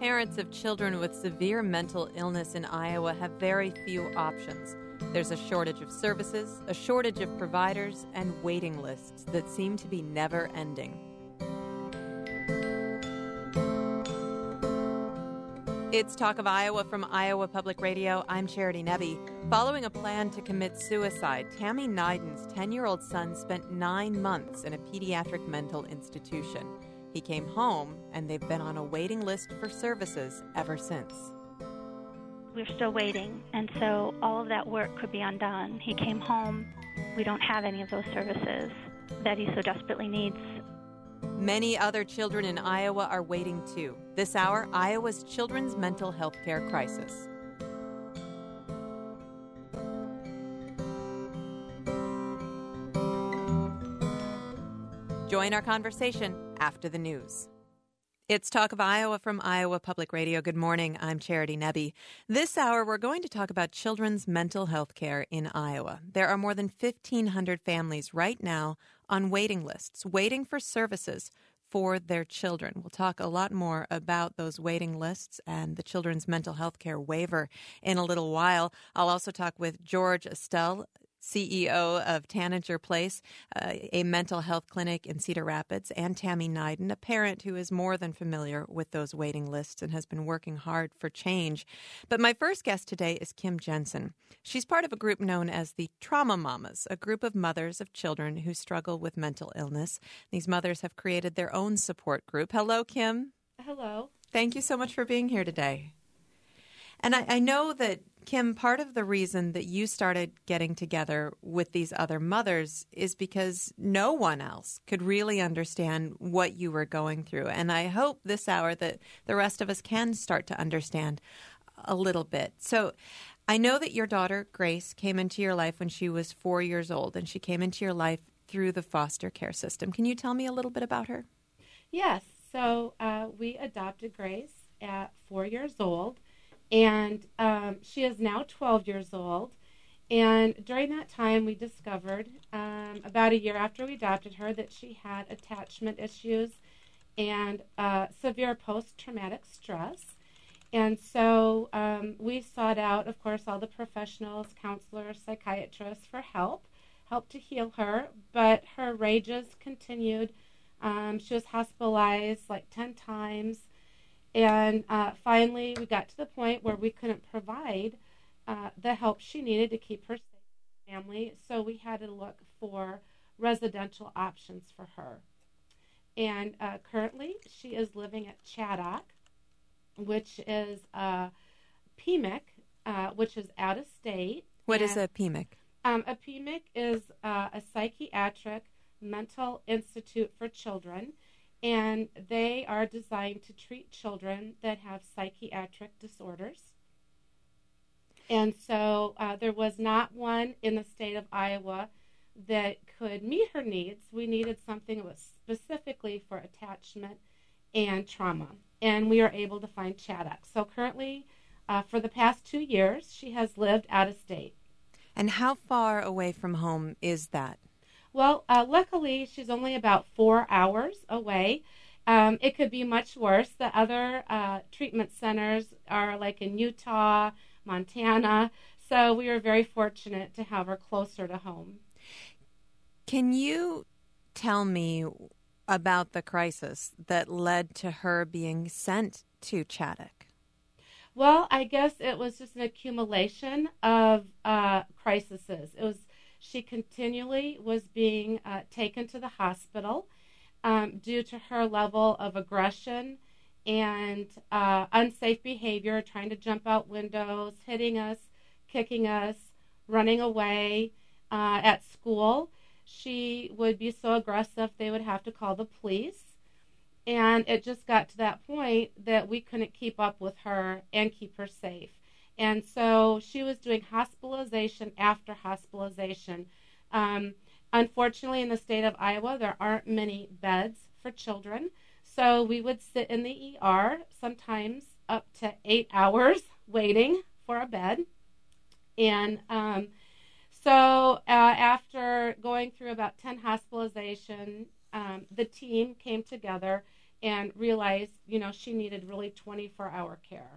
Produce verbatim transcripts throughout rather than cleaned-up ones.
Parents of children with severe mental illness in Iowa have very few options. There's a shortage of services, a shortage of providers, and waiting lists that seem to be never ending. It's Talk of Iowa from Iowa Public Radio. I'm Charity Nebbe. Following a plan to commit suicide, Tammy Nyden's ten-year-old son spent nine months in a pediatric mental institution. He came home, and they've been on a waiting list for services ever since. We're still waiting, and so all of that work could be undone. He came home. We don't have any of those services that he so desperately needs. Many other children in Iowa are waiting too. This hour, Iowa's children's mental health care crisis. Join our conversation after the news. It's Talk of Iowa from Iowa Public Radio. Good morning. I'm Charity Nebbe. This hour, we're going to talk about children's mental health care in Iowa. There are more than fifteen hundred families right now on waiting lists, waiting for services for their children. We'll talk a lot more about those waiting lists and the children's mental health care waiver in a little while. I'll also talk with George Estelle, C E O of Tanager Place, uh, a mental health clinic in Cedar Rapids, and Tammy Nyden, a parent who is more than familiar with those waiting lists and has been working hard for change. But my first guest today is Kim Jensen. She's part of a group known as the Trauma Mamas, a group of mothers of children who struggle with mental illness. These mothers have created their own support group. Hello, Kim. Hello. Thank you so much for being here today. And I, I know that, Kim, part of the reason that you started getting together with these other mothers is because no one else could really understand what you were going through. And I hope this hour that the rest of us can start to understand a little bit. So I know that your daughter, Grace, came into your life when she was four years old, and she came into your life through the foster care system. Can you tell me a little bit about her? Yes. So uh, we adopted Grace at four years old. And um, she is now twelve years old. And during that time, we discovered, um, about a year after we adopted her, that she had attachment issues and uh, severe post-traumatic stress. And so um, we sought out, of course, all the professionals, counselors, psychiatrists for help, help to heal her. But her rages continued. Um, she was hospitalized like ten times. And uh, finally, we got to the point where we couldn't provide uh, the help she needed to keep her safe and family, so we had to look for residential options for her. And uh, currently, she is living at Chaddock, which is a P M I C, uh, which is out of state. What and, is a P M I C? Um, a P M I C is uh, a psychiatric mental institute for children. And they are designed to treat children that have psychiatric disorders. And so uh, there was not one in the state of Iowa that could meet her needs. We needed something that was specifically for attachment and trauma. And we are able to find Chaddock. So currently, uh, for the past two years, she has lived out of state. And how far away from home is that? Well, uh, luckily, she's only about four hours away. Um, it could be much worse. The other uh, treatment centers are like in Utah, Montana, so we are very fortunate to have her closer to home. Can you tell me about the crisis that led to her being sent to Chaddock? Well, I guess it was just an accumulation of uh, crises. It was She continually was being uh, taken to the hospital um, due to her level of aggression and uh, unsafe behavior, trying to jump out windows, hitting us, kicking us, running away uh, at school. She would be so aggressive they would have to call the police. And it just got to that point that we couldn't keep up with her and keep her safe. And so she was doing hospitalization after hospitalization. Um, unfortunately, in the state of Iowa, there aren't many beds for children. So we would sit in the E R sometimes up to eight hours waiting for a bed. And um, so uh, after going through about ten hospitalizations, um, the team came together and realized, you know, she needed really twenty-four hour care.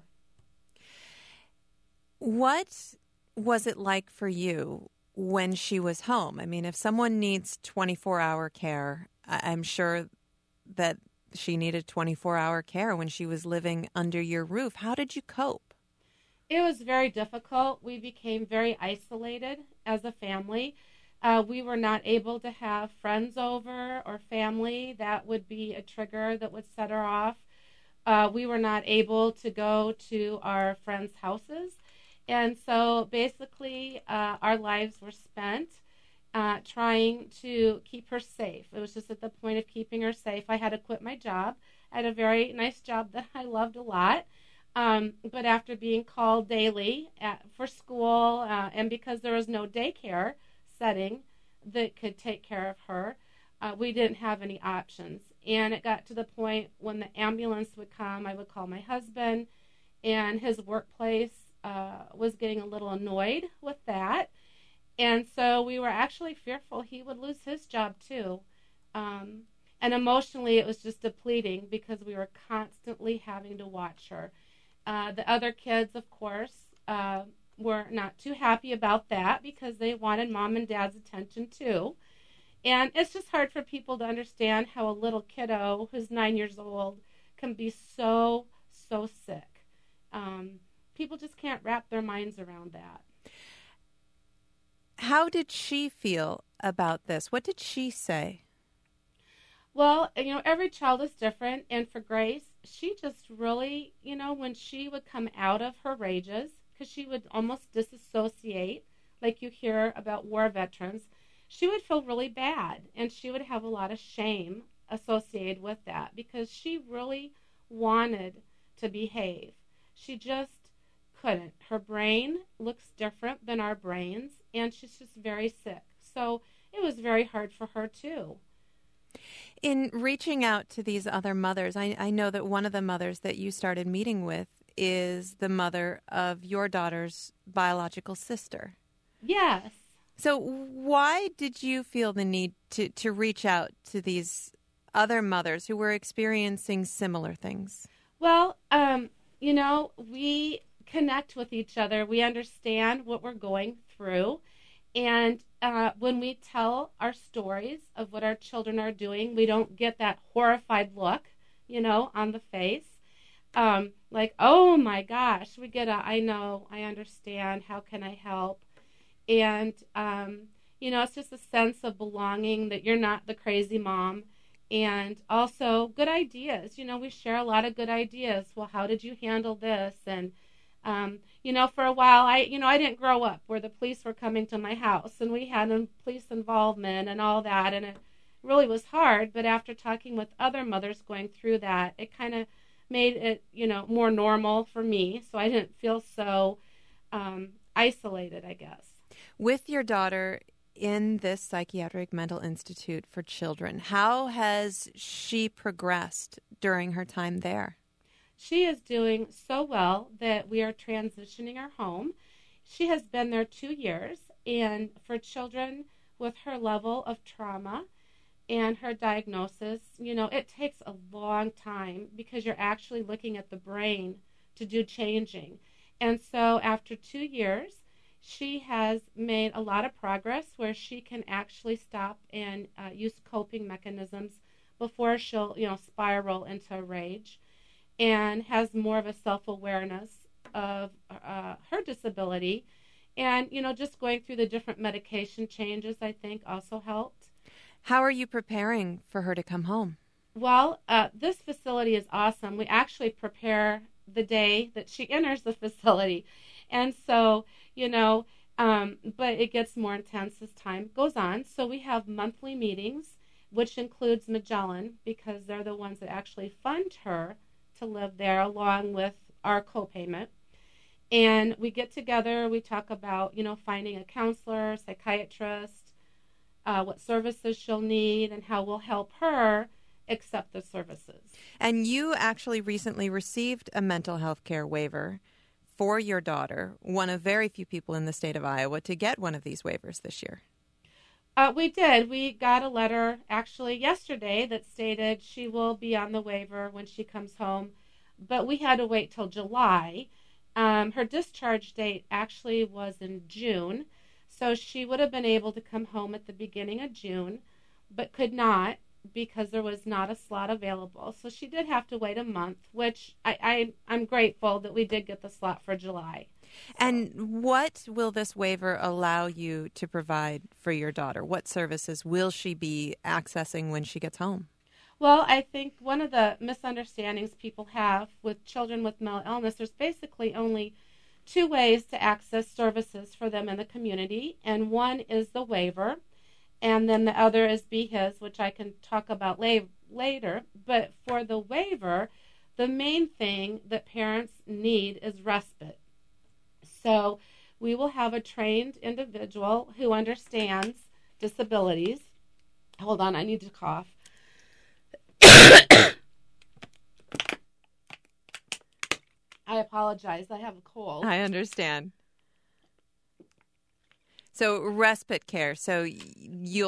What was it like for you when she was home? I mean, if someone needs twenty-four hour care, I- I'm sure that she needed twenty-four hour care when she was living under your roof. How did you cope? It was very difficult. We became very isolated as a family. Uh, we were not able to have friends over or family. That would be a trigger that would set her off. Uh, we were not able to go to our friends' houses. And so basically, uh, our lives were spent uh, trying to keep her safe. It was just at the point of keeping her safe. I had to quit my job. I had a very nice job that I loved a lot. Um, but after being called daily at, for school, uh, and because there was no daycare setting that could take care of her, uh, we didn't have any options. And it got to the point when the ambulance would come, I would call my husband, and his workplace uh, was getting a little annoyed with that. And so we were actually fearful he would lose his job too. Um, and emotionally, it was just depleting because we were constantly having to watch her. Uh, the other kids, of course, uh, were not too happy about that because they wanted mom and dad's attention too. And it's just hard for people to understand how a little kiddo who's nine years old can be so, so sick. Um, people just can't wrap their minds around that. How did she feel about this? What did she say? Well, you know, every child is different. And for Grace, she just really, you know, when she would come out of her rages, because she would almost disassociate, like you hear about war veterans, she would feel really bad. And she would have a lot of shame associated with that because she really wanted to behave. She just couldn't. Her brain looks different than our brains, and she's just very sick. So it was very hard for her, too. In reaching out to these other mothers, I, I know that one of the mothers that you started meeting with is the mother of your daughter's biological sister. Yes. So why did you feel the need to, to reach out to these other mothers who were experiencing similar things? Well, um, you know, we connect with each other. We understand what we're going through. And uh, when we tell our stories of what our children are doing, we don't get that horrified look, you know, on the face. Um, like, oh my gosh, we get a, I know, I understand, how can I help? And, um, you know, it's just a sense of belonging that you're not the crazy mom. And also good ideas. You know, we share a lot of good ideas. Well, how did you handle this? And, um, you know, for a while, I, you know, I didn't grow up where the police were coming to my house and we had police involvement and all that. And it really was hard. But after talking with other mothers going through that, it kind of made it, you know, more normal for me. So I didn't feel so um, isolated, I guess. With your daughter in this psychiatric mental institute for children, how has she progressed during her time there? She is doing so well that we are transitioning her home. She has been there two years, and for children with her level of trauma and her diagnosis, you know, it takes a long time because you're actually looking at the brain to do changing. And so after two years, she has made a lot of progress where she can actually stop and uh, use coping mechanisms before she'll, you know, spiral into a rage, and has more of a self-awareness of uh, her disability. And, you know, just going through the different medication changes, I think, also helped. How are you preparing for her to come home? Well, uh, this facility is awesome. We actually prepare the day that she enters the facility. And so, you know, um, but it gets more intense as time goes on. So we have monthly meetings, which includes Magellan, because they're the ones that actually fund her to live there along with our co-payment. And we get together, we talk about, you know, finding a counselor, psychiatrist, uh, what services she'll need, and how we'll help her accept the services. And you actually recently received a mental health care waiver for your daughter, one of very few people in the state of Iowa to get one of these waivers this year. Uh, we did. We got a letter actually yesterday that stated she will be on the waiver when she comes home, but we had to wait till July. Um, her discharge date actually was in June, so she would have been able to come home at the beginning of June, but could not because there was not a slot available. So she did have to wait a month, which I, I, I'm grateful that we did get the slot for July. And what will this waiver allow you to provide for your daughter? What services will she be accessing when she gets home? Well, I think one of the misunderstandings people have with children with mental illness, there's basically only two ways to access services for them in the community, and one is the waiver, and then the other is B H I S, which I can talk about la- later. But for the waiver, the main thing that parents need is respite. So we will have a trained individual who understands disabilities. Hold on, I need to cough. I apologize. I have a cold. I understand. So respite care. So you'll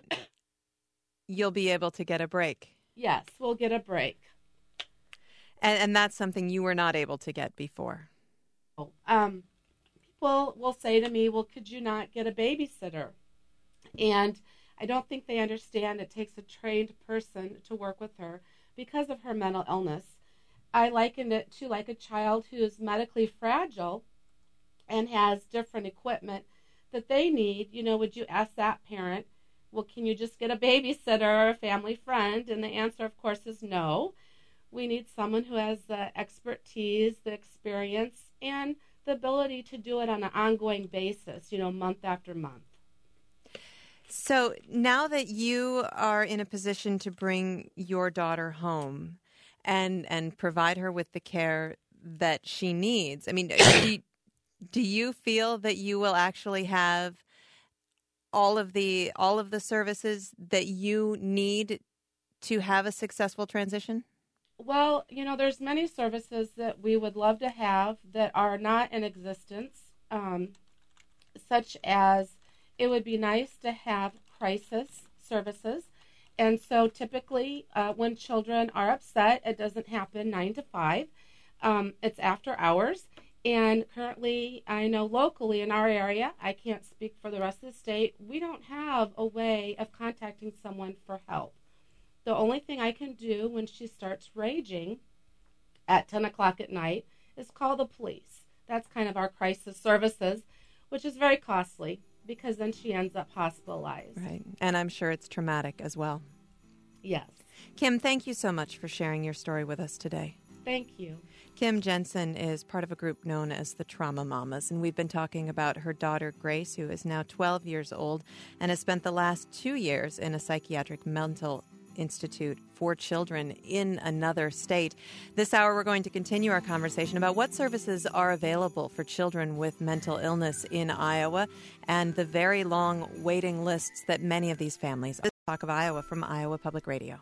you'll be able to get a break. Yes, we'll get a break. And, and that's something you were not able to get before. Um, people will say to me, well, could you not get a babysitter? And I don't think they understand it takes a trained person to work with her because of her mental illness. I likened it to like a child who is medically fragile and has different equipment that they need. You know, would you ask that parent, well, can you just get a babysitter or a family friend? And the answer, of course, is no. We need someone who has the expertise, the experience, and the ability to do it on an ongoing basis, you know, month after month. So now that you are in a position to bring your daughter home and and provide her with the care that she needs, I mean, do you, do you feel that you will actually have all of the all of the services that you need to have a successful transition? Well, you know, there's many services that we would love to have that are not in existence, um, such as it would be nice to have crisis services. And so typically uh, when children are upset, it doesn't happen nine to five. Um, it's after hours. And currently, I know locally in our area, I can't speak for the rest of the state, we don't have a way of contacting someone for help. The only thing I can do when she starts raging at ten o'clock at night is call the police. That's kind of our crisis services, which is very costly because then she ends up hospitalized. Right. And I'm sure it's traumatic as well. Yes. Kim, thank you so much for sharing your story with us today. Thank you. Kim Jensen is part of a group known as the Trauma Mamas, and we've been talking about her daughter, Grace, who is now twelve years old and has spent the last two years in a psychiatric mental institute for children in another state. This hour, we're going to continue our conversation about what services are available for children with mental illness in Iowa and the very long waiting lists that many of these families. This is Talk of Iowa from Iowa Public Radio.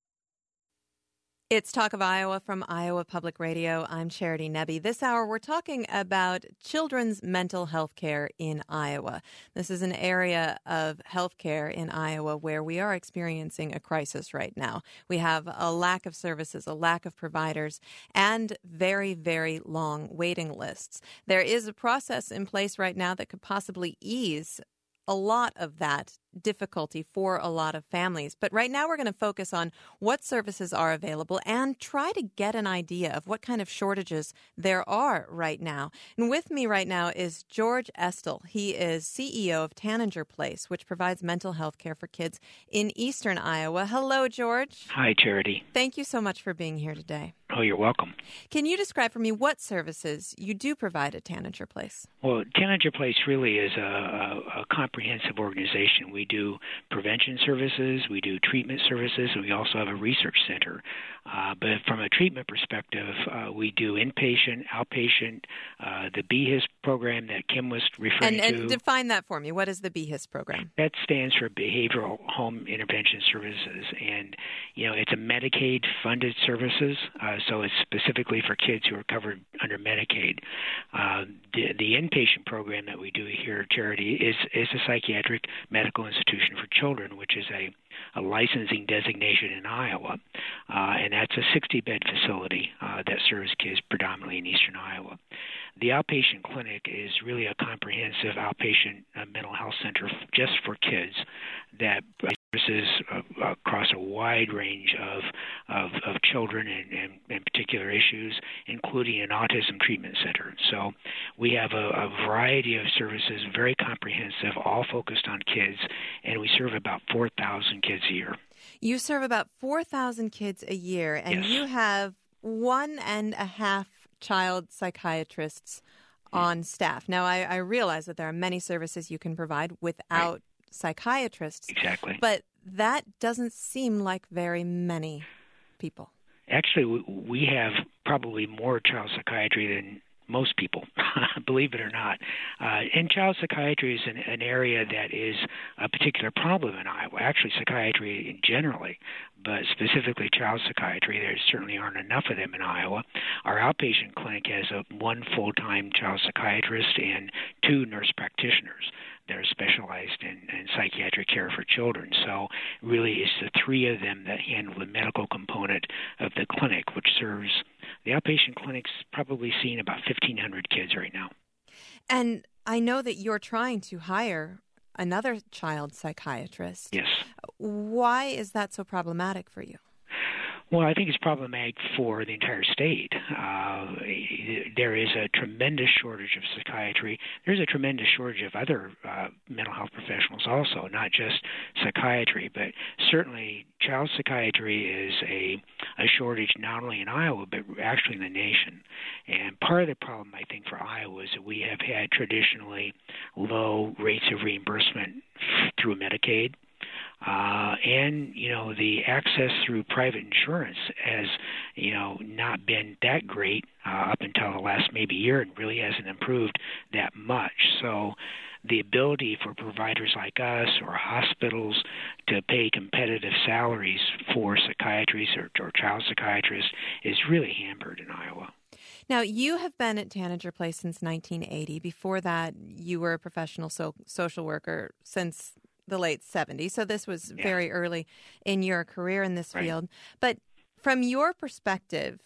It's Talk of Iowa from Iowa Public Radio. I'm Charity Nebbe. This hour, we're talking about children's mental health care in Iowa. This is an area of health care in Iowa where we are experiencing a crisis right now. We have a lack of services, a lack of providers, and very, very long waiting lists. There is a process in place right now that could possibly ease a lot of that difficulty for a lot of families. But right now we're going to focus on what services are available and try to get an idea of what kind of shortages there are right now. And with me right now is George Estel. He is C E O of Taninger Place, which provides mental health care for kids in eastern Iowa. Hello, George. Hi, Charity. Thank you so much for being here today. Oh, you're welcome. Can you describe for me what services you do provide at Taninger Place? Well, Taninger Place really is a, a, a comprehensive organization. We do prevention services, we do treatment services, and we also have a research center. Uh, but from a treatment perspective, uh, we do inpatient, outpatient. Uh, the B H I S program that Kim was referring and, to. And define that for me. What is the B H I S program? That stands for Behavioral Home Intervention Services, and you know it's a Medicaid-funded services, uh, so it's specifically for kids who are covered under Medicaid. Uh, the, the inpatient program that we do here at Charity is is a psychiatric medical institution for children, which is a a licensing designation in Iowa, uh, and that's a sixty-bed facility uh, that serves kids predominantly in eastern Iowa. The outpatient clinic is really a comprehensive outpatient uh, mental health center f- just for kids that services uh, across a wide range of of, of children and, and, and particular issues, including an autism treatment center. So we have a, a variety of services, very comprehensive, all focused on kids, and we serve about four thousand kids a year. You serve about four thousand kids a year, and yes. you have one and a half child psychiatrists on staff. Now, I, I realize that there are many services you can provide without right. psychiatrists. Exactly. But that doesn't seem like very many people. Actually, we have probably more child psychiatry than most people, believe it or not. Uh, and child psychiatry is an, an area that is a particular problem in Iowa. Actually, psychiatry generally, but specifically child psychiatry, there certainly aren't enough of them in Iowa. Our outpatient clinic has a, one full-time child psychiatrist and two nurse practitioners that are specialized in, in psychiatric care for children. So really it's the three of them that handle the medical component of the clinic, which serves the outpatient clinic's probably seeing about fifteen hundred kids right now. And I know that you're trying to hire another child psychiatrist. Yes. Why is that so problematic for you? Well, I think it's problematic for the entire state. Uh, there is a tremendous shortage of psychiatry. There's a tremendous shortage of other uh, mental health professionals also, not just psychiatry, but certainly child psychiatry is a, a shortage not only in Iowa, but actually in the nation. And part of the problem, I think, for Iowa is that we have had traditionally low rates of reimbursement through Medicaid. Uh, and, you know, the access through private insurance has, you know, not been that great uh, up until the last maybe year and really hasn't improved that much. So the ability for providers like us or hospitals to pay competitive salaries for psychiatrists or, or child psychiatrists is really hampered in Iowa. Now, you have been at Tanager Place since nineteen eighty. Before that, you were a professional so- social worker since the late seventies. So this was yeah. very early in your career in this right. field. But from your perspective,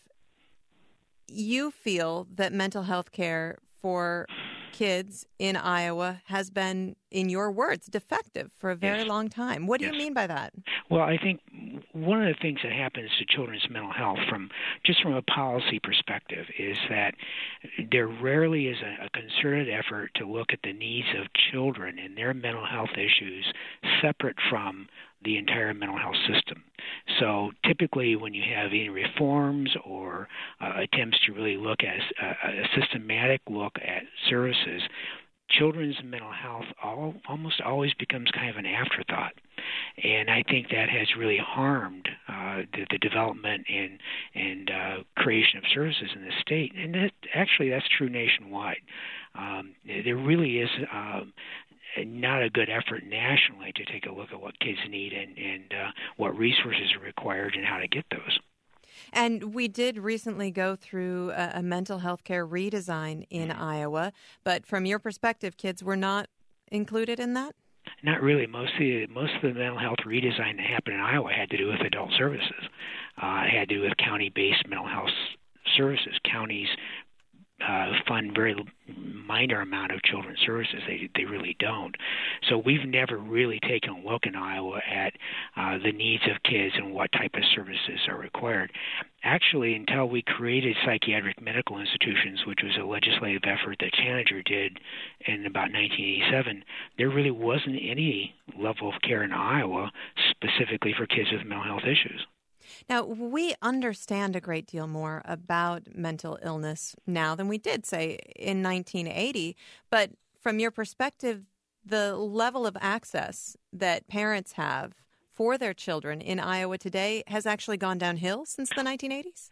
you feel that mental health care for kids in Iowa has been, in your words, defective for a very yes. long time. What do yes. you mean by that? Well, I think one of the things that happens to children's mental health, from just from a policy perspective, is that there rarely is a, a concerted effort to look at the needs of children and their mental health issues separate from the entire mental health system. So typically when you have any reforms or uh, attempts to really look at a, a systematic look at services, children's mental health all, almost always becomes kind of an afterthought. And I think that has really harmed uh, the, the development and, and uh, creation of services in the state. And that, actually that's true nationwide. Um, there really is um, not a good effort nationally to take a look at what kids need and, and uh, what resources are required and how to get those. And we did recently go through a, a mental health care redesign in mm-hmm. Iowa, but from your perspective, kids were not included in that? Not really. Most of the, most of the mental health redesign that happened in Iowa had to do with adult services. Uh, it had to do with county-based mental health services. Counties Uh, fund very minor amount of children's services. They they really don't. So we've never really taken a look in Iowa at uh, the needs of kids and what type of services are required. Actually, until we created psychiatric medical institutions, which was a legislative effort that Tanager did in about nineteen eighty-seven, there really wasn't any level of care in Iowa specifically for kids with mental health issues. Now, we understand a great deal more about mental illness now than we did, say, in nineteen eighty. But from your perspective, the level of access that parents have for their children in Iowa today has actually gone downhill since the nineteen eighties?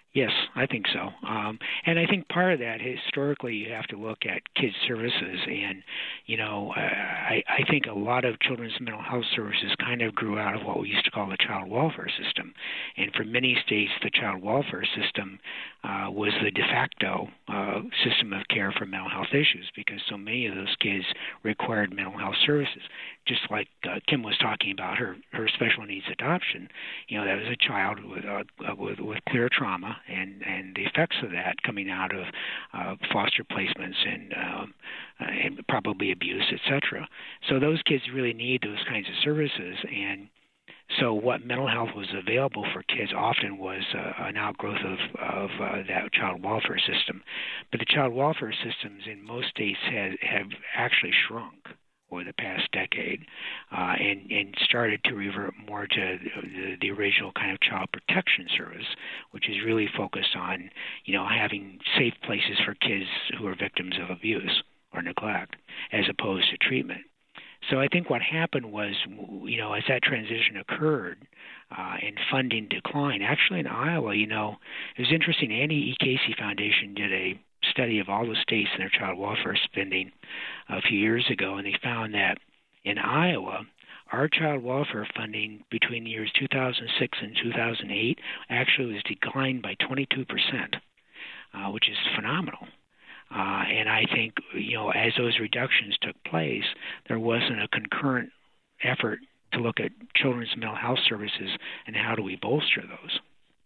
Yes, I think so. Um, and I think part of that, historically, you have to look at kids' services. And, you know, I, I think a lot of children's mental health services kind of grew out of what we used to call the child welfare system. And for many states, the child welfare system uh, was the de facto uh, system of care for mental health issues, because so many of those kids required mental health services. Just like uh, Kim was talking about her, her special needs adoption, you know, that was a child with, uh, with, with clear trauma, and, and the effects of that coming out of uh, foster placements and, um, uh, and probably abuse, et cetera. So those kids really need those kinds of services. And so what mental health was available for kids often was uh, an outgrowth of, of uh, that child welfare system. But the child welfare systems in most states have, have actually shrunk over the past decade, uh, and, and started to revert more to the, the original kind of child protection service, which is really focused on, you know, having safe places for kids who are victims of abuse or neglect, as opposed to treatment. So I think what happened was, you know, as that transition occurred uh, and funding declined, actually in Iowa, you know, it was interesting. Annie E. Casey Foundation did a study of all the states and their child welfare spending a few years ago, and they found that in Iowa, our child welfare funding between the years two thousand six and two thousand eight actually was declined by twenty-two percent, uh, which is phenomenal. Uh, and I think, you know, as those reductions took place, there wasn't a concurrent effort to look at children's mental health services and how do we bolster those.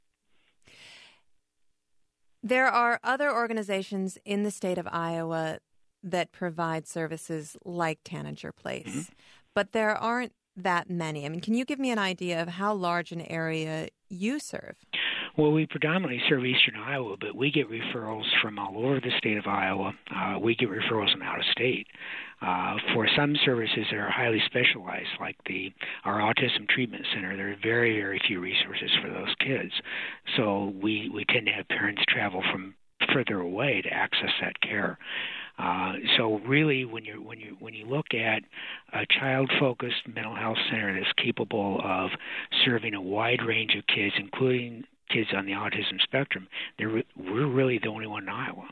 There are other organizations in the state of Iowa that provide services like Tanager Place, mm-hmm. but there aren't that many. I mean, can you give me an idea of how large an area you serve? Well, we predominantly serve eastern Iowa, but we get referrals from all over the state of Iowa. Uh, we get referrals from out of state. Uh, for some services that are highly specialized, like the our Autism Treatment Center, there are very, very few resources for those kids. So we, we tend to have parents travel from further away to access that care. Uh, so really, when you when you when you look at a child-focused mental health center that's capable of serving a wide range of kids, including kids on the autism spectrum, they're, we're really the only one in Iowa.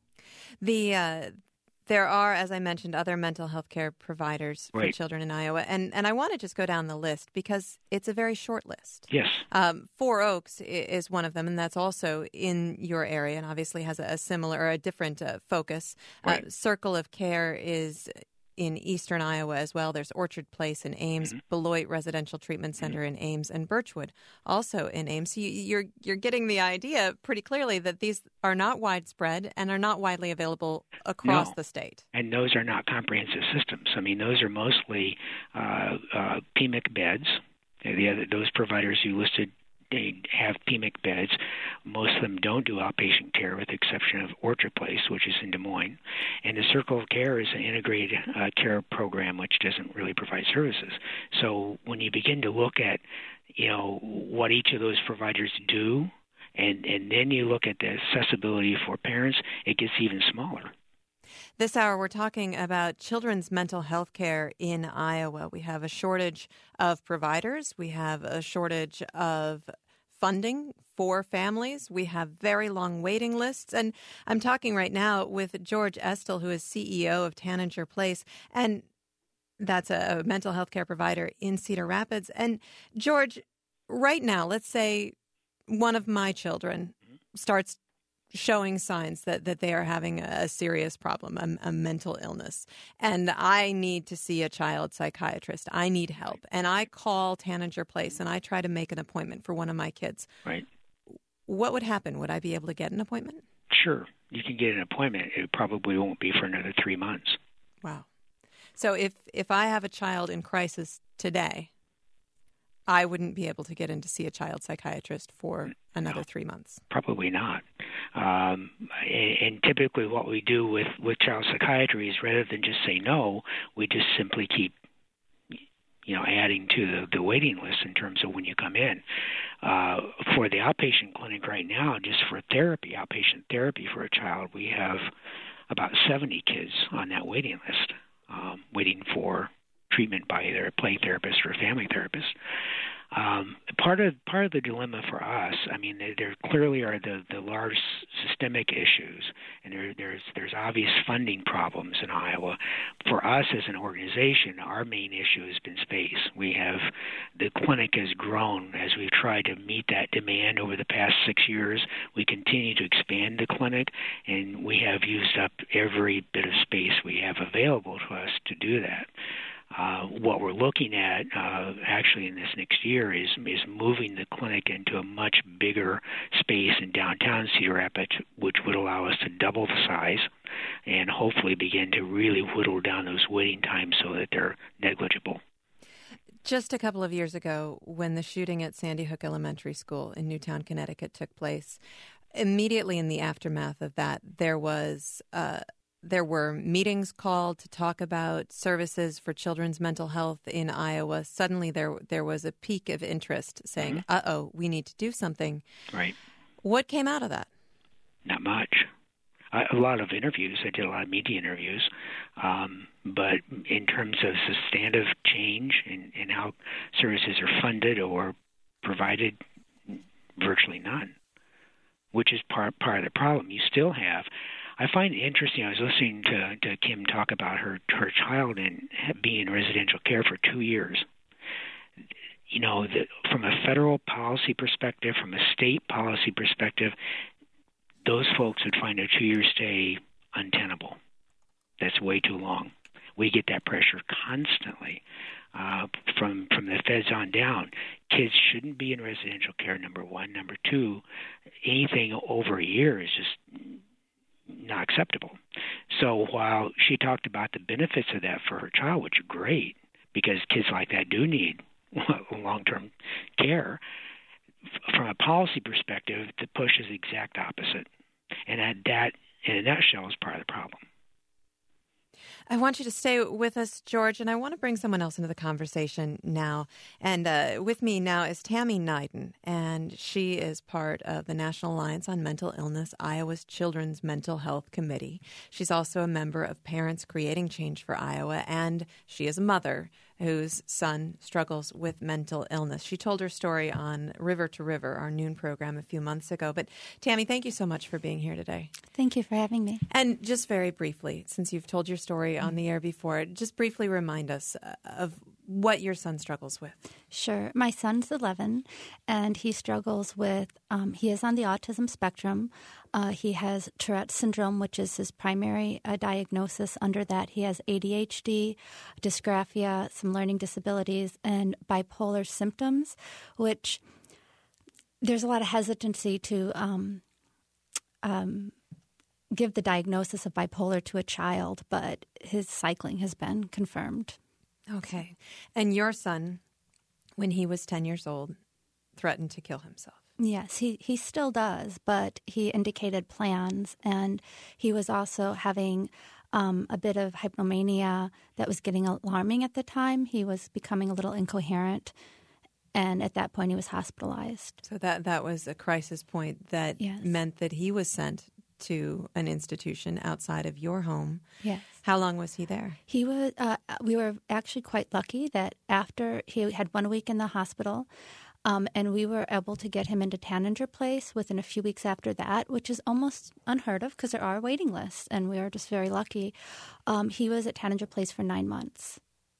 The uh, there are, as I mentioned, other mental health care providers for right. children in Iowa, and and I want to just go down the list because it's a very short list. Yes, um, Four Oaks is one of them, and that's also in your area, and obviously has a, a similar or a different uh, focus. Right. Uh, Circle of Care is in eastern Iowa as well. There's Orchard Place in Ames, mm-hmm. Beloit Residential Treatment Center mm-hmm. in Ames, and Birchwood also in Ames. So you, you're you're getting the idea pretty clearly that these are not widespread and are not widely available across no. the state. And those are not comprehensive systems. I mean, those are mostly uh, uh, P M I C beds. The other, those providers you listed, they have P M I C beds. Most of them don't do outpatient care, with the exception of Orchard Place, which is in Des Moines. And the Circle of Care is an integrated uh, care program, which doesn't really provide services. So when you begin to look at, you know, what each of those providers do, and, and then you look at the accessibility for parents, it gets even smaller. This hour, we're talking about children's mental health care in Iowa. We have a shortage of providers. We have a shortage of funding for families. We have very long waiting lists. And I'm talking right now with George Estel, who is C E O of Tanager Place. And that's a mental health care provider in Cedar Rapids. And George, right now, let's say one of my children starts showing signs that, that they are having a serious problem, a, a mental illness, and I need to see a child psychiatrist. I need help. And I call Tanager Place and I try to make an appointment for one of my kids. Right. What would happen? Would I be able to get an appointment? Sure. You can get an appointment. It probably won't be for another three months. Wow. So if, if I have a child in crisis today, I wouldn't be able to get in to see a child psychiatrist for another no, three months. Probably not. Um, and, and typically what we do with, with child psychiatry is, rather than just say no, we just simply keep, you know, adding to the, the waiting list in terms of when you come in. Uh, for the outpatient clinic right now, just for therapy, outpatient therapy for a child, we have about seventy kids on that waiting list, um, waiting for treatment by either a play therapist or a family therapist. Um, part of part of the dilemma for us, I mean, there, there clearly are the, the large systemic issues, and there, there's there's obvious funding problems in Iowa. For us as an organization, our main issue has been space. We have the clinic has grown as we've tried to meet that demand over the past six years. We continue to expand the clinic, and we have used up every bit of space we have available to us to do that. Uh, what we're looking at uh, actually in this next year is is moving the clinic into a much bigger space in downtown Cedar Rapids, which would allow us to double the size and hopefully begin to really whittle down those waiting times so that they're negligible. Just a couple of years ago, when the shooting at Sandy Hook Elementary School in Newtown, Connecticut took place, immediately in the aftermath of that, there was uh, There were meetings called to talk about services for children's mental health in Iowa. Suddenly there there was a peak of interest saying, mm-hmm. uh-oh, we need to do something. Right. What came out of that? Not much. I, a lot of interviews. I did a lot of media interviews. Um, but in terms of substantive change in, in how services are funded or provided, virtually none, which is part, part of the problem. You still have... I find it interesting. I was listening to, to Kim talk about her her child and being in residential care for two years. You know, the, from a federal policy perspective, from a state policy perspective, those folks would find a two-year stay untenable. That's way too long. We get that pressure constantly uh, from from the feds on down. Kids shouldn't be in residential care, number one. Number two, anything over a year is just not acceptable. So while she talked about the benefits of that for her child, which are great, because kids like that do need long-term care, from a policy perspective, the push is the exact opposite. And that, that in a nutshell, is part of the problem. I want you to stay with us, George, and I want to bring someone else into the conversation now. And uh, with me now is Tammy Neiden, and she is part of the National Alliance on Mental Illness, Iowa's Children's Mental Health Committee. She's also a member of Parents Creating Change for Iowa, and she is a mother whose son struggles with mental illness. She told her story on River to River, our noon program, a few months ago. But Tammy, thank you so much for being here today. Thank you for having me. And just very briefly, since you've told your story on the air before, just briefly remind us of what your son struggles with. Sure. My son's eleven, and he struggles with, um, he is on the autism spectrum. Uh, he has Tourette syndrome, which is his primary uh, diagnosis. Under that, he has A D H D, dysgraphia, some learning disabilities, and bipolar symptoms, which there's a lot of hesitancy to um, um, give the diagnosis of bipolar to a child, but his cycling has been confirmed. Okay. And your son, when he was ten years old, threatened to kill himself. Yes, he, he still does, but he indicated plans, and he was also having um, a bit of hypomania that was getting alarming at the time. He was becoming a little incoherent, and at that point he was hospitalized. So that, that was a crisis point that yes. meant that he was sent to an institution outside of your home. Yes. How long was he there? He was. Uh, we were actually quite lucky that after he had one week in the hospital, um, and we were able to get him into Taninger Place within a few weeks after that, which is almost unheard of because there are waiting lists, and we were just very lucky. Um, he was at Taninger Place for nine months.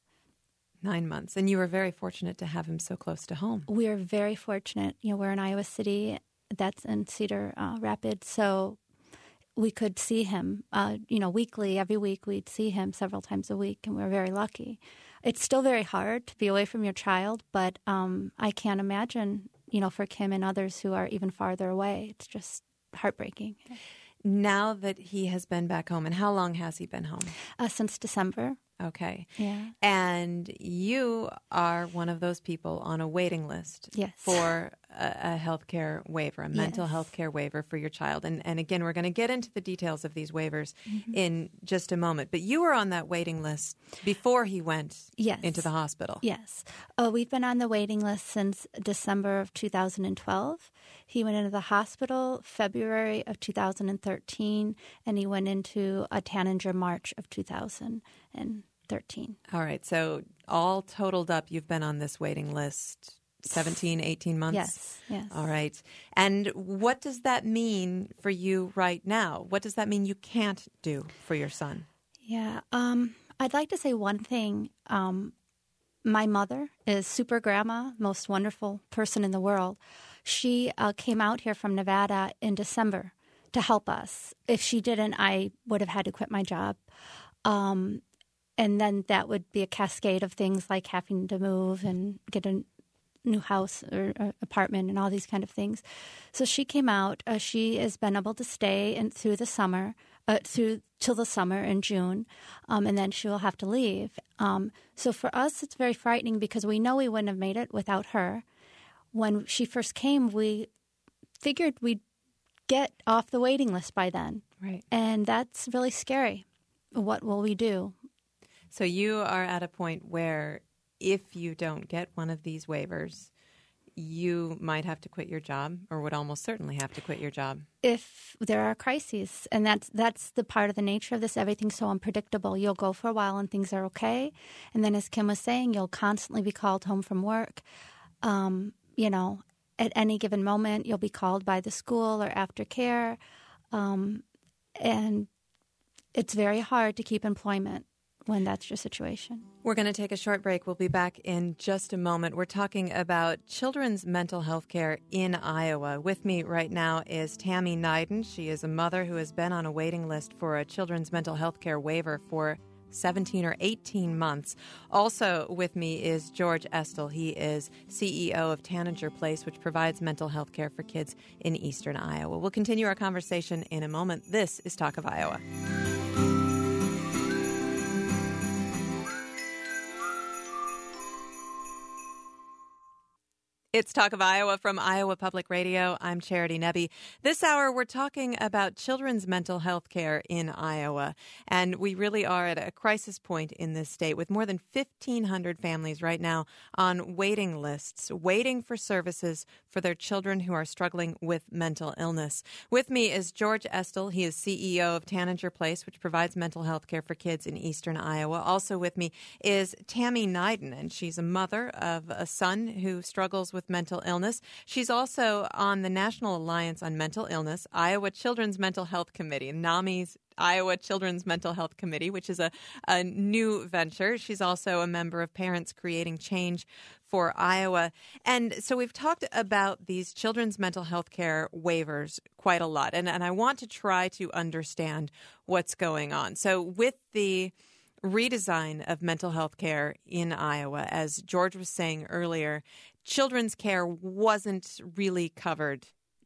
Nine months. And you were very fortunate to have him so close to home. We are very fortunate. You know, we're in Iowa City. That's in Cedar uh, Rapids. So we could see him, uh, you know, weekly. Every week we'd see him several times a week, and we were very lucky. It's still very hard to be away from your child, but um, I can't imagine, you know, for Kim and others who are even farther away. It's just heartbreaking. Now that he has been back home, and how long has he been home? Uh, since December. Okay. Yeah. And you are one of those people on a waiting list yes. for a, a health care waiver, a mental yes. health care waiver for your child. And, and again, we're going to get into the details of these waivers mm-hmm. in just a moment. But you were on that waiting list before he went yes. into the hospital. Yes. Uh, we've been on the waiting list since December of two thousand twelve. He went into the hospital February of two thousand thirteen, and he went into a Taninger March of two thousand thirteen. All right. So all totaled up, you've been on this waiting list seventeen, eighteen months? Yes, yes. All right. And what does that mean for you right now? What does that mean you can't do for your son? Yeah, um, I'd like to say one thing. Um, my mother is super grandma, most wonderful person in the world. She uh, came out here from Nevada in December to help us. If she didn't, I would have had to quit my job. Um, and then that would be a cascade of things like having to move and get a new house or, or apartment and all these kind of things. So she came out. Uh, she has been able to stay and through the summer, uh, through till the summer in June, um, and then she will have to leave. Um, so for us, it's very frightening because we know we wouldn't have made it without her. When she first came, we figured we'd get off the waiting list by then. Right. And that's really scary. What will we do? So you are at a point where if you don't get one of these waivers, you might have to quit your job or would almost certainly have to quit your job. If there are crises, and that's that's the part of the nature of this, everything's so unpredictable. You'll go for a while and things are okay. And then as Kim was saying, you'll constantly be called home from work. Um, you know, at any given moment, you'll be called by the school or aftercare. Um, and it's very hard to keep employment when that's your situation. We're going to take a short break. We'll be back in just a moment. We're talking about children's mental health care in Iowa. With me right now is Tammy Neiden. She is a mother who has been on a waiting list for a children's mental health care waiver for seventeen or eighteen months. Also with me is George Estel. He is C E O of Tanager Place, which provides mental health care for kids in eastern Iowa. We'll continue our conversation in a moment. This is Talk of Iowa. It's Talk of Iowa from Iowa Public Radio. I'm Charity Nebbe. This hour, we're talking about children's mental health care in Iowa. And we really are at a crisis point in this state with more than fifteen hundred families right now on waiting lists, waiting for services for their children who are struggling with mental illness. With me is George Estel. He is C E O of Tanager Place, which provides mental health care for kids in eastern Iowa. Also with me is Tammy Neiden, and she's a mother of a son who struggles with mental illness. She's also on the National Alliance on Mental Illness, Iowa Children's Mental Health Committee, NAMI's Iowa Children's Mental Health Committee, which is a, a new venture. She's also a member of Parents Creating Change for Iowa. And so we've talked about these children's mental health care waivers quite a lot. And, and I want to try to understand what's going on. So with the redesign of mental health care in Iowa, as George was saying earlier, children's care wasn't really covered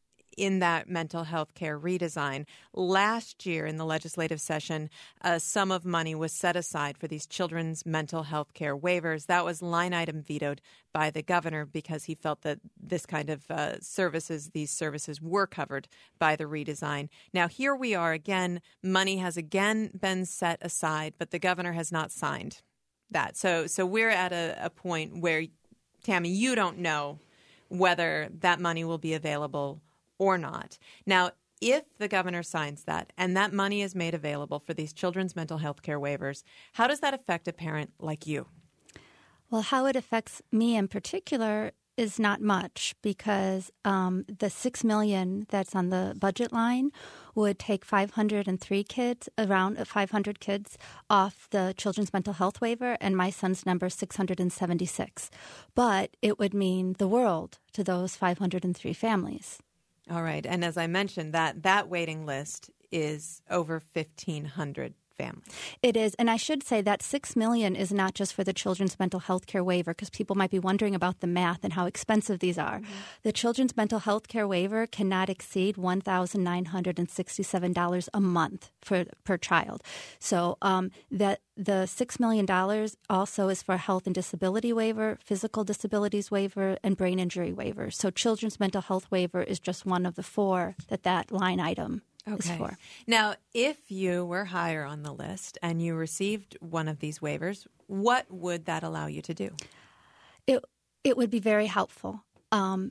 in that mental health care redesign. Last year in the legislative session, a sum of money was set aside for these children's mental health care waivers. That was line item vetoed by the governor because he felt that this kind of uh, services, these services were covered by the redesign. Now, here we are again. Money has again been set aside, but the governor has not signed that. So, so we're at a, a point where, Tammy, you don't know whether that money will be available or not. Now, if the governor signs that and that money is made available for these children's mental health care waivers, how does that affect a parent like you? Well, how it affects me in particular is not much because um, the six million dollars that's on the budget line would take five hundred three kids, around five hundred kids off the children's mental health waiver, and my son's number is six hundred seventy-six. But it would mean the world to those five hundred three families. All right. And as I mentioned, that, that waiting list is over fifteen hundred families. It is. And I should say that six million dollars is not just for the children's mental health care waiver, because people might be wondering about the math and how expensive these are. Mm-hmm. The children's mental health care waiver cannot exceed one thousand nine hundred sixty-seven dollars a month for per child. So um, that the six million dollars also is for health and disability waiver, physical disabilities waiver, and brain injury waiver. So children's mental health waiver is just one of the four that that line item Okay. is for. Now, if you were higher on the list and you received one of these waivers, what would that allow you to do? It it would be very helpful. Um,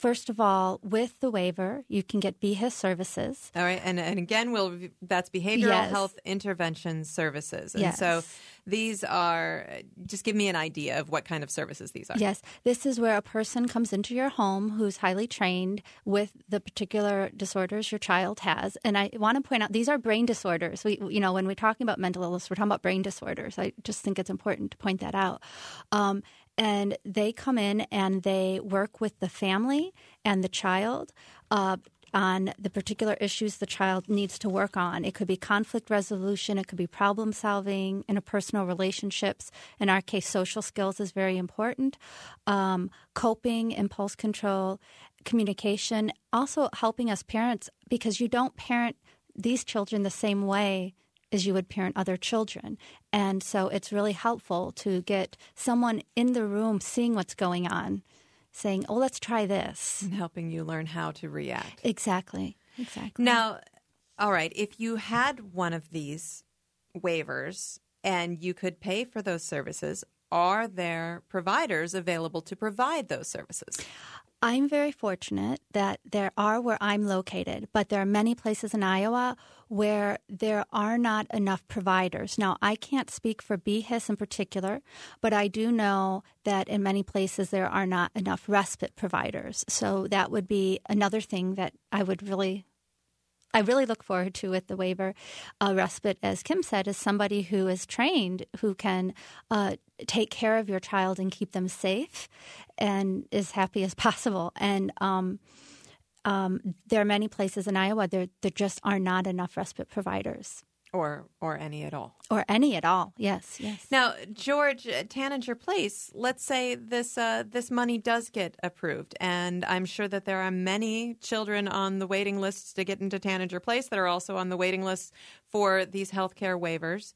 first of all, with the waiver, you can get B H I S services. All right. And, and again, we'll, that's Behavioral Yes. Health Intervention Services. And Yes. so these are, just give me an idea of what kind of services these are. Yes, this is where a person comes into your home who's highly trained with the particular disorders your child has. And I want to point out, these are brain disorders. We, you know, when we're talking about mental illness, we're talking about brain disorders. I just think it's important to point that out. Um, and they come in and they work with the family and the child uh, on the particular issues the child needs to work on. It could be conflict resolution. It could be problem solving, interpersonal relationships. In our case, social skills is very important. Um, coping, impulse control, communication. Also helping us parents, because you don't parent these children the same way as you would parent other children. And so it's really helpful to get someone in the room seeing what's going on, saying, oh, let's try this. And helping you learn how to react. Exactly. Exactly. Now, all right, if you had one of these waivers and you could pay for those services, are there providers available to provide those services? I'm very fortunate that there are where I'm located, but there are many places in Iowa where there are not enough providers. Now, I can't speak for B H I S in particular, but I do know that in many places there are not enough respite providers. So that would be another thing that I would really I really look forward to with the waiver. Uh, respite, as Kim said, is somebody who is trained, who can uh, take care of your child and keep them safe and as happy as possible. And um, um, there are many places in Iowa there there just are not enough respite providers. Or or any at all. Or any at all, yes, yes. Now, George, at Tanager Place, let's say this uh, this money does get approved, and I'm sure that there are many children on the waiting lists to get into Tanager Place that are also on the waiting list for these healthcare waivers.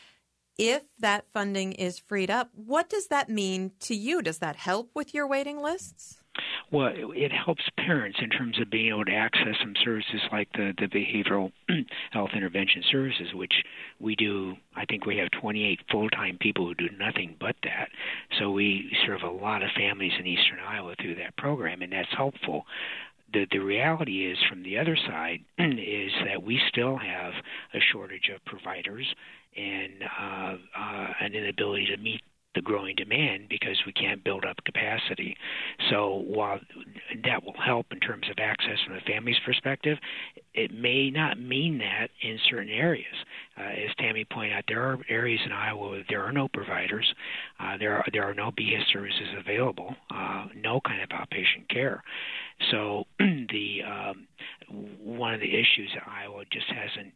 If that funding is freed up, what does that mean to you? Does that help with your waiting lists? Well, it helps parents in terms of being able to access some services like the, the behavioral health intervention services, which we do. I think we have twenty-eight full-time people who do nothing but that. So we serve a lot of families in eastern Iowa through that program, and that's helpful. The, the reality is, from the other side, is that we still have a shortage of providers and uh, uh, an inability to meet the growing demand because we can't build up capacity. So while that will help in terms of access from the family's perspective, it may not mean that in certain areas. Uh, as Tammy pointed out, there are areas in Iowa where there are no providers, uh, there are there are no B H I S services available, uh, no kind of outpatient care. So the um, one of the issues that Iowa just hasn't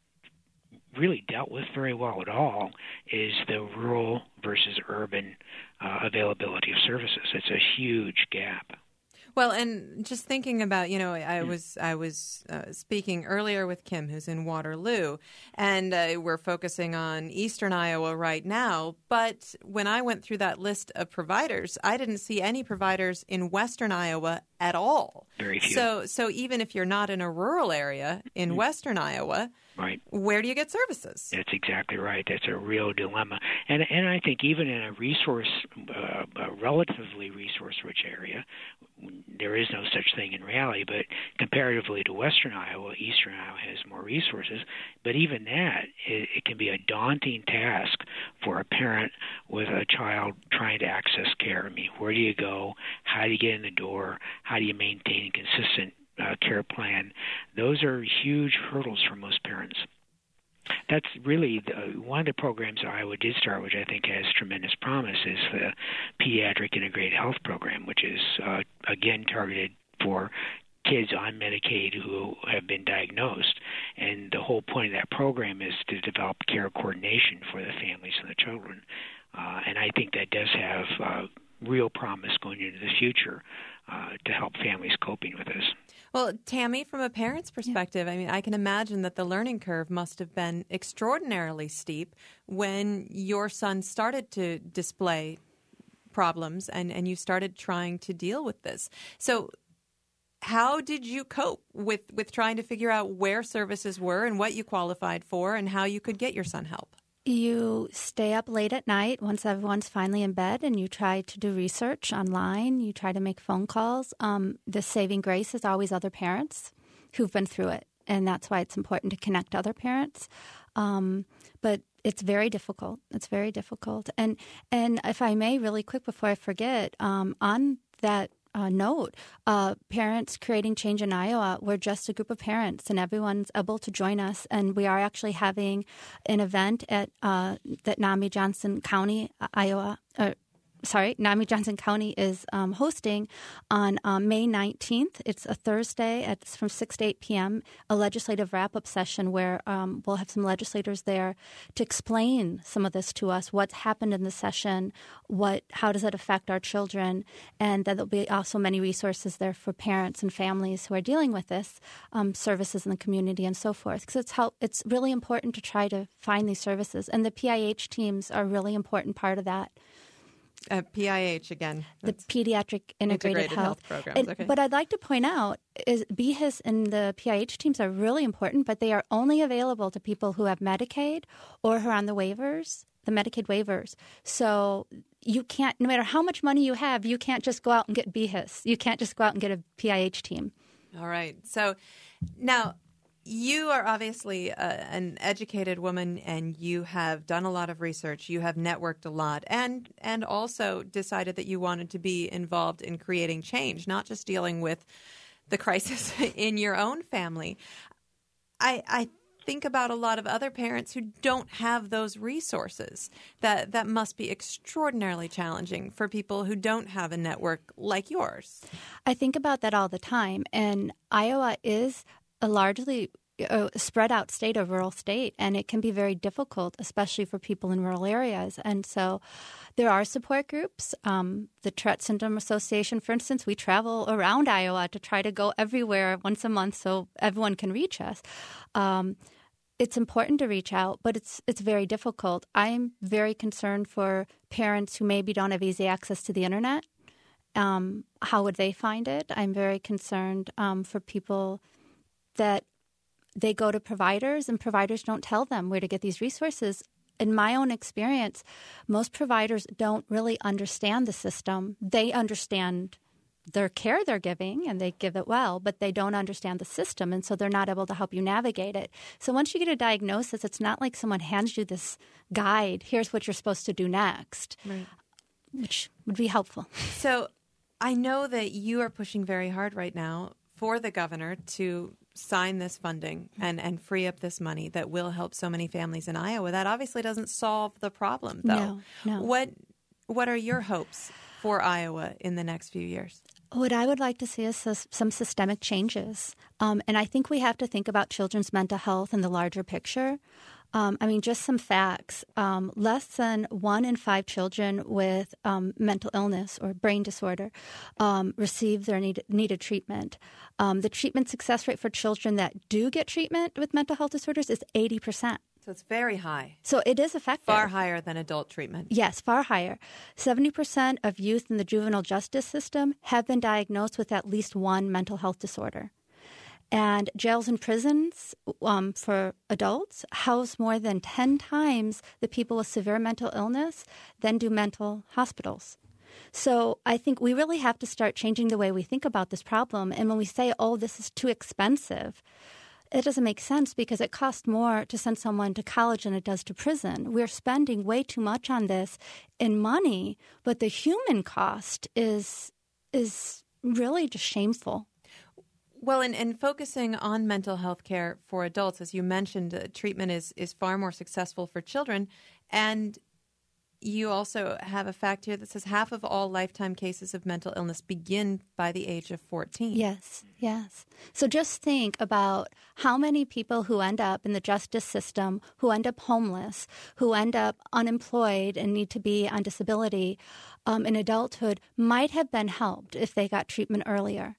really dealt with very well at all is the rural versus urban uh, availability of services. It's a huge gap. Well, and just thinking about, you know, I was I was uh, speaking earlier with Kim, who's in Waterloo, and uh, we're focusing on eastern Iowa right now. But when I went through that list of providers, I didn't see any providers in western Iowa at all. Very few. So, so even if you're not in a rural area in mm-hmm. western Iowa, right, where do you get services? That's exactly right. That's a real dilemma. And and I think even in a resource, uh, a relatively resource-rich area, there is no such thing in reality, but comparatively to western Iowa, eastern Iowa has more resources. But even that, it, it can be a daunting task for a parent with a child trying to access care. I mean, where do you go? How do you get in the door? How do you maintain a consistent uh, care plan? Those are huge hurdles for most parents. That's really the, one of the programs Iowa did start, which I think has tremendous promise, is the Pediatric Integrated Health Program, which is, uh, again, targeted for kids on Medicaid who have been diagnosed. And the whole point of that program is to develop care coordination for the families and the children. Uh, and I think that does have uh, real promise going into the future uh, to help families coping with this. Well, Tammy, from a parent's perspective, yeah. I mean, I can imagine that the learning curve must have been extraordinarily steep when your son started to display problems and, and you started trying to deal with this. So how did you cope with, with trying to figure out where services were and what you qualified for and how you could get your son help? You stay up late at night once everyone's finally in bed, and you try to do research online. You try to make phone calls. Um, the saving grace is always other parents who've been through it, and that's why it's important to connect other parents. Um, but it's very difficult. It's very difficult. And and if I may, really quick before I forget, um, on that Uh, note, uh, Parents Creating Change in Iowa, we're just a group of parents, and everyone's able to join us. And we are actually having an event at uh, that NAMI Johnson County, Iowa. Uh, sorry, NAMI Johnson County is um, hosting on um, May nineteenth. It's a Thursday. It's from six to eight p.m., a legislative wrap-up session where um, we'll have some legislators there to explain some of this to us, what's happened in the session, what, how does it affect our children, and then there'll be also many resources there for parents and families who are dealing with this, um, services in the community and so forth. Because it's, how, it's really important to try to find these services, and the P I H teams are a really important part of that. Uh, P I H again. The Pediatric Integrated, Integrated Health. Health Programs. And, okay. But I'd like to point out is B H I S and the P I H teams are really important, but they are only available to people who have Medicaid or who are on the waivers, the Medicaid waivers. So you can't, no matter how much money you have, you can't just go out and get B H I S. You can't just go out and get a P I H team. All right. So now, you are obviously uh, an educated woman, and you have done a lot of research. You have networked a lot, and and also decided that you wanted to be involved in creating change, not just dealing with the crisis in your own family. I, I think about a lot of other parents who don't have those resources. That that must be extraordinarily challenging for people who don't have a network like yours. I think about that all the time, and Iowa is a largely uh, spread out state, a rural state, and it can be very difficult, especially for people in rural areas. And so there are support groups. Um, the Tourette Syndrome Association, for instance, we travel around Iowa to try to go everywhere once a month so everyone can reach us. Um, it's important to reach out, but it's it's very difficult. I'm very concerned for parents who maybe don't have easy access to the internet. Um, how would they find it? I'm very concerned um, for people that they go to providers and providers don't tell them where to get these resources. In my own experience, most providers don't really understand the system. They understand their care they're giving and they give it well, but they don't understand the system, and so they're not able to help you navigate it. So once you get a diagnosis, it's not like someone hands you this guide, here's what you're supposed to do next, right, which would be helpful. So I know that you are pushing very hard right now for the governor to sign this funding and, and free up this money that will help so many families in Iowa. That obviously doesn't solve the problem, though. No, no. What what are your hopes for Iowa in the next few years? What I would like to see is some systemic changes. Um, and I think we have to think about children's mental health in the larger picture. Um, I mean, just some facts. Um, less than one in five children with um, mental illness or brain disorder um, receive their need, needed treatment. Um, the treatment success rate for children that do get treatment with mental health disorders is eighty percent. So it's very high. So it is effective. Far higher than adult treatment. Yes, far higher. seventy percent of youth in the juvenile justice system have been diagnosed with at least one mental health disorder. And jails and prisons um, for adults house more than ten times the people with severe mental illness than do mental hospitals. So I think we really have to start changing the way we think about this problem. And when we say, oh, this is too expensive, it doesn't make sense because it costs more to send someone to college than it does to prison. We're spending way too much on this in money, but the human cost is is really just shameful. Well, and, and focusing on mental health care for adults, as you mentioned, uh, treatment is, is far more successful for children. And you also have a fact here that says half of all lifetime cases of mental illness begin by the age of fourteen. Yes, yes. So just think about how many people who end up in the justice system, who end up homeless, who end up unemployed and need to be on disability um, in adulthood might have been helped if they got treatment earlier.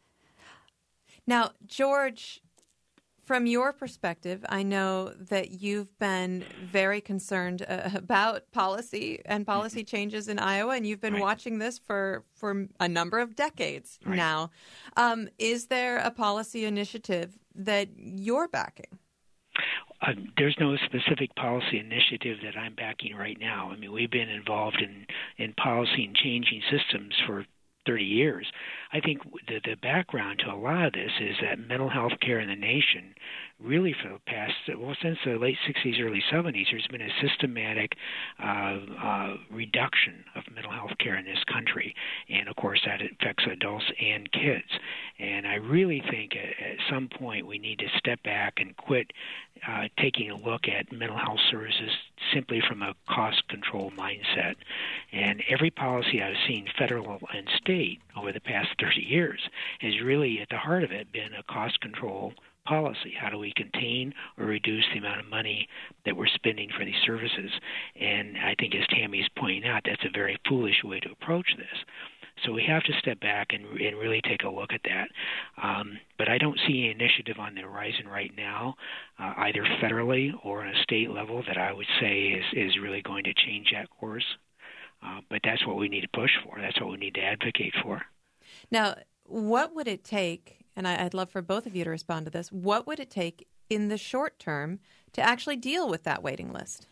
Now, George, from your perspective, I know that you've been very concerned uh, about policy and policy changes in Iowa, and you've been right. watching this for, for a number of decades right. now. Um, is there a policy initiative that you're backing? Uh, there's no specific policy initiative that I'm backing right now. I mean, we've been involved in, in policy and changing systems for thirty years. I think the, the background to a lot of this is that mental health care in the nation, really for the past, well, since the late sixties, early seventies, there's been a systematic uh, uh, reduction of mental health care in this country. And, of course, that affects adults and kids. And I really think at, at some point we need to step back and quit uh, taking a look at mental health services simply from a cost control mindset. And every policy I've seen, federal and state, over the past thirty years has really, at the heart of it, been a cost control policy. How do we contain or reduce the amount of money that we're spending for these services? And I think, as Tammy's pointing out, that's a very foolish way to approach this. So we have to step back and, and really take a look at that. Um, but I don't see an initiative on the horizon right now, uh, either federally or on a state level, that I would say is, is really going to change that course. Uh, but that's what we need to push for. That's what we need to advocate for. Now, what would it take, and I, I'd love for both of you to respond to this, what would it take in the short term to actually deal with that waiting list?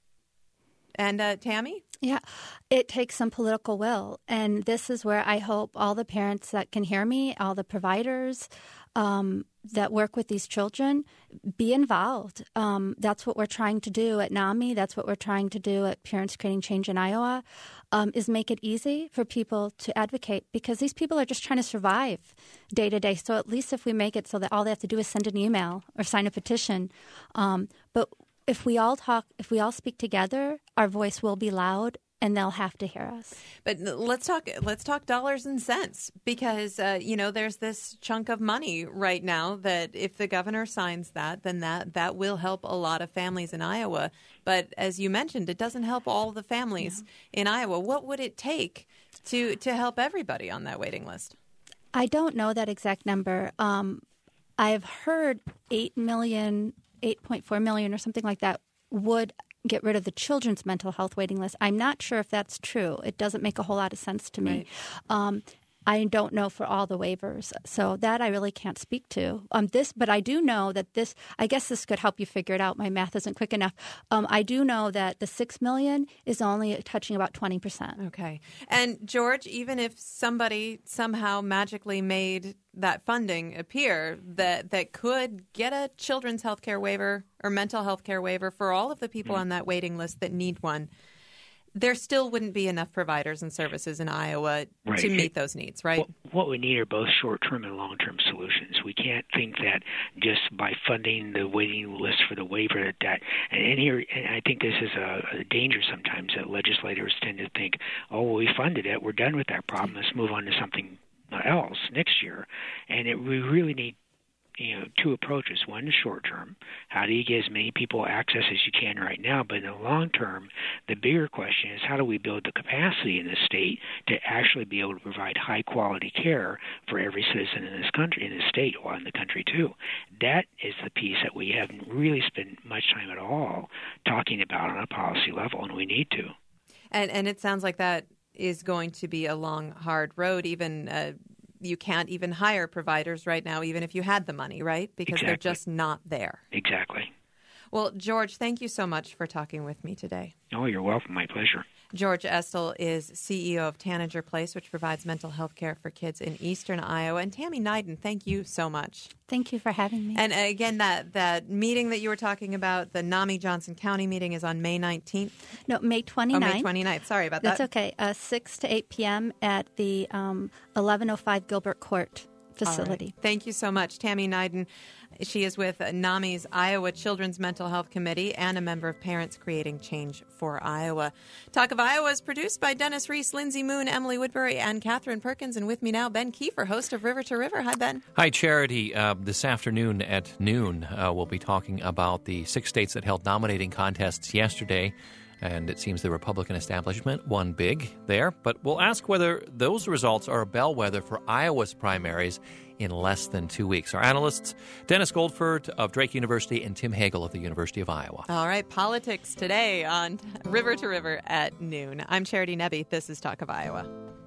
And uh, Tammy? Yeah, it takes some political will. And this is where I hope all the parents that can hear me, all the providers um, that work with these children, be involved. Um, that's what we're trying to do at NAMI. That's what we're trying to do at Parents Creating Change in Iowa, um, is make it easy for people to advocate, because these people are just trying to survive day to day. So at least if we make it so that all they have to do is send an email or sign a petition. Um, but if we all talk, if we all speak together, our voice will be loud, and they'll have to hear us. But let's talk. Let's talk dollars and cents, because uh, you know there's this chunk of money right now that if the governor signs that, then that that will help a lot of families in Iowa. But as you mentioned, it doesn't help all the families yeah. in Iowa. What would it take to to help everybody on that waiting list? I don't know that exact number. Um, I've heard eight million. eight point four million or something like that would get rid of the children's mental health waiting list. I'm not sure if that's true. It doesn't make a whole lot of sense to me. Right. Um, I don't know for all the waivers, so that I really can't speak to. Um, this, but I do know that this. I guess this could help you figure it out. My math isn't quick enough. Um, I do know that the six million is only touching about twenty percent. Okay, and George, even if somebody somehow magically made that funding appear that that could get a children's health care waiver or mental health care waiver for all of the people mm-hmm. on that waiting list that need one, there still wouldn't be enough providers and services in Iowa right. to meet those needs, right? What, what we need are both short-term and long-term solutions. We can't think that just by funding the waiting list for the waiver that, and, and here, and I think this is a, a danger sometimes that legislators tend to think, oh, well, we funded it, we're done with that problem, let's move on to something else next year. And it, we really need you know, two approaches. One is short term. How do you get as many people access as you can right now? But in the long term, the bigger question is how do we build the capacity in the state to actually be able to provide high quality care for every citizen in this country, in this state, or in the country too. That is the piece that we haven't really spent much time at all talking about on a policy level, and we need to. And and it sounds like that is going to be a long, hard road. Even uh, you can't even hire providers right now, even if you had the money, right? Because exactly. they're just not there. Exactly. Well, George, thank you so much for talking with me today. Oh, you're welcome. My pleasure. George Estel is C E O of Tanager Place, which provides mental health care for kids in eastern Iowa. And Tammy Neiden, thank you so much. Thank you for having me. And again, that, that meeting that you were talking about, the NAMI Johnson County meeting, is on May nineteenth? No, May twenty-ninth. Oh, May twenty-ninth. Sorry about That's that. That's okay. Uh, six to eight p.m. at the um, eleven oh five Gilbert Court facility. Right. Thank you so much. Tammy Neiden, she is with NAMI's Iowa Children's Mental Health Committee and a member of Parents Creating Change for Iowa. Talk of Iowa is produced by Dennis Reese, Lindsay Moon, Emily Woodbury, and Catherine Perkins. And with me now, Ben Kiefer, host of River to River. Hi, Ben. Hi, Charity. Uh, this afternoon at noon, uh, we'll be talking about the six states that held nominating contests yesterday. And it seems the Republican establishment won big there. But we'll ask whether those results are a bellwether for Iowa's primaries in less than two weeks. Our analysts, Dennis Goldford of Drake University and Tim Hagel of the University of Iowa. All right, politics today on River to River at noon. I'm Charity Nebbe. This is Talk of Iowa.